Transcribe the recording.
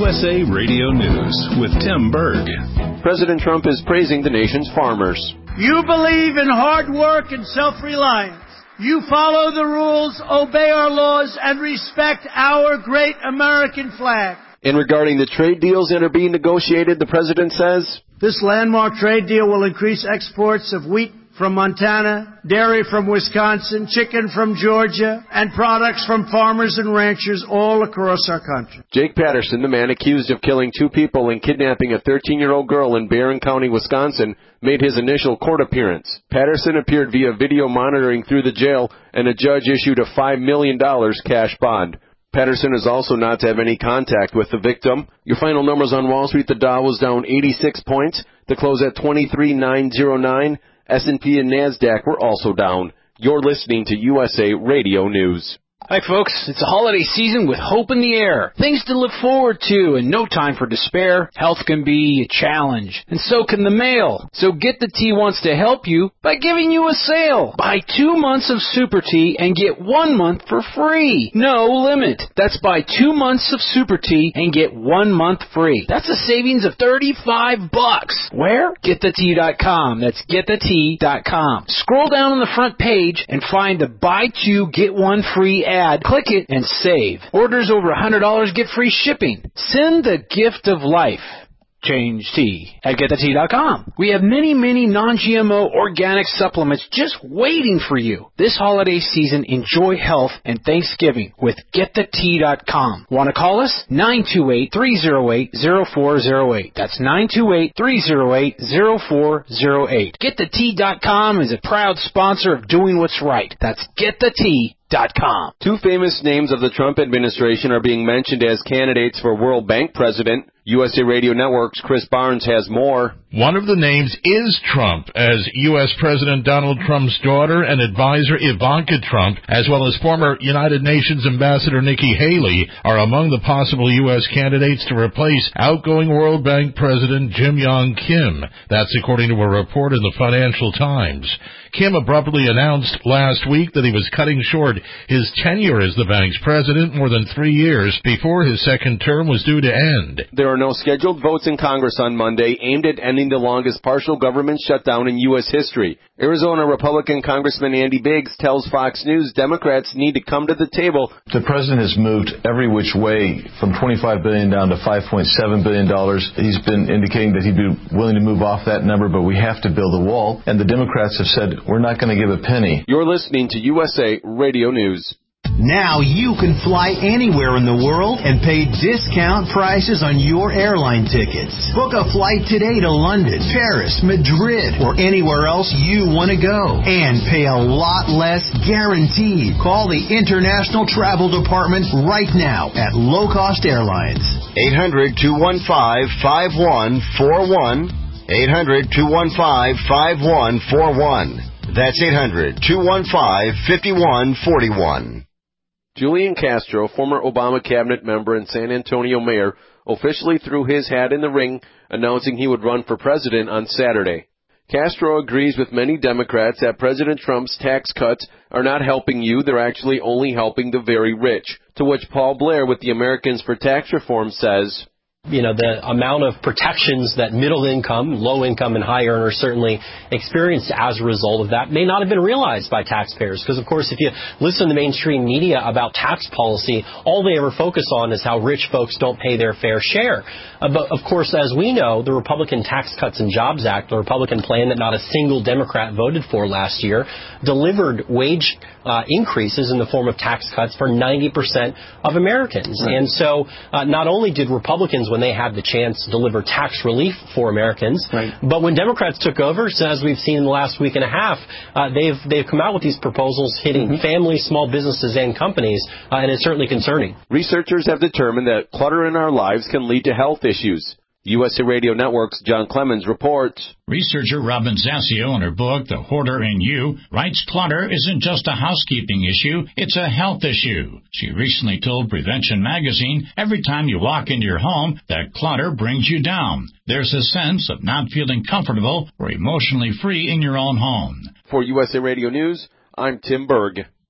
USA Radio News with Tim Berg. President Trump is praising the nation's farmers. You believe in hard work and self-reliance. You follow the rules, obey our laws, and respect our great American flag. And regarding the trade deals that are being negotiated, the president says, this landmark trade deal will increase exports of wheat from Montana, dairy from Wisconsin, chicken from Georgia, and products from farmers and ranchers all across our country. Jake Patterson, the man accused of killing 2 people and kidnapping a 13-year-old girl in Barron County, Wisconsin, made his initial court appearance. Patterson appeared via video monitoring through the jail, and a judge issued a $5 million cash bond. Patterson is also not to have any contact with the victim. Your final numbers on Wall Street: the Dow was down 86 points to close at 23,909. S&P and NASDAQ were also down. You're listening to USA Radio News. Hi, folks. It's the holiday season with hope in the air. Things to look forward to and no time for despair. Health can be a challenge, and so can the mail. So Get the Tea wants to help you by giving you a sale. Buy 2 months of Super Tea and get 1 month for free. No limit. That's buy 2 months of Super Tea and get 1 month free. That's a savings of $35. Where? GetTheTea.com. That's GetTheTea.com. Scroll down on the front page and find the buy 2, get 1 free ad. Click it and save. Orders over $100 get free shipping. Send the gift of life. Change tea at GetTheTea.com. We have many non-GMO organic supplements just waiting for you. This holiday season, enjoy health and Thanksgiving with GetTheTea.com. Want to call us? 928-308-0408. That's 928-308-0408. GetTheTea.com is a proud sponsor of doing what's right. That's GetTheTea.com. 2 famous names of the Trump administration are being mentioned as candidates for World Bank president. USA Radio Network's Chris Barnes has more. One of the names is Trump, as U.S. President Donald Trump's daughter and advisor Ivanka Trump, as well as former United Nations Ambassador Nikki Haley, are among the possible U.S. candidates to replace outgoing World Bank President Jim Yong Kim. That's according to a report in the Financial Times. Kim abruptly announced last week that he was cutting short his tenure as the bank's president more than 3 years before his second term was due to end. There are no scheduled votes in Congress on Monday aimed at ending the longest partial government shutdown in U.S. history. Arizona Republican Congressman Andy Biggs tells Fox News Democrats need to come to the table. The president has moved every which way from $25 billion down to $5.7 billion. He's been indicating that he'd be willing to move off that number, but we have to build a wall. And the Democrats have said, we're not going to give a penny. You're listening to USA Radio News. Now you can fly anywhere in the world and pay discount prices on your airline tickets. Book a flight today to London, Paris, Madrid, or anywhere else you want to go. And pay a lot less guaranteed. Call the International Travel Department right now at Low Cost Airlines. 800-215-5141. 800-215-5141. That's 800-215-5141. Julian Castro, former Obama cabinet member and San Antonio mayor, officially threw his hat in the ring, announcing he would run for president on Saturday. Castro agrees with many Democrats that President Trump's tax cuts are not helping you, they're actually only helping the very rich, to which Paul Blair with the Americans for Tax Reform says, you know, the amount of protections that middle income, low income, and high earners certainly experienced as a result of that may not have been realized by taxpayers. Because, of course, if you listen to the mainstream media about tax policy, all they ever focus on is how rich folks don't pay their fair share. But, of course, as we know, the Republican Tax Cuts and Jobs Act, the Republican plan that not a single Democrat voted for last year, delivered wage increases in the form of tax cuts for 90% of Americans. Right. And so not only did Republicans, when they had the chance, deliver tax relief for Americans, right, but when Democrats took over, so as we've seen in the last week and a half, they've come out with these proposals hitting families, small businesses, and companies, and it's certainly concerning. Researchers have determined that clutter in our lives can lead to health issues. USA Radio Network's John Clemens reports. Researcher Robin Zassio, in her book, The Hoarder in You, writes clutter isn't just a housekeeping issue, it's a health issue. She recently told Prevention Magazine, every time you walk into your home, that clutter brings you down. There's a sense of not feeling comfortable or emotionally free in your own home. For USA Radio News, I'm Tim Berg.